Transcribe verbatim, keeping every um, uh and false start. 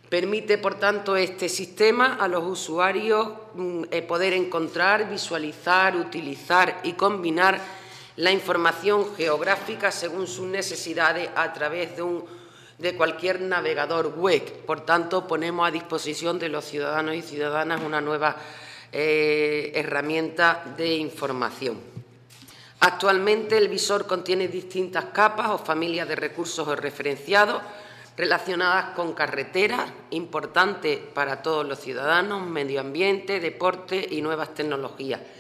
Permite, por tanto, este sistema a los usuarios eh, poder encontrar, visualizar, utilizar y combinar la información geográfica según sus necesidades a través de, un, de cualquier navegador web. Por tanto, ponemos a disposición de los ciudadanos y ciudadanas una nueva eh, herramienta de información. Actualmente, el visor contiene distintas capas o familias de recursos referenciados relacionadas con carreteras, importantes para todos los ciudadanos, medio ambiente, deporte y nuevas tecnologías.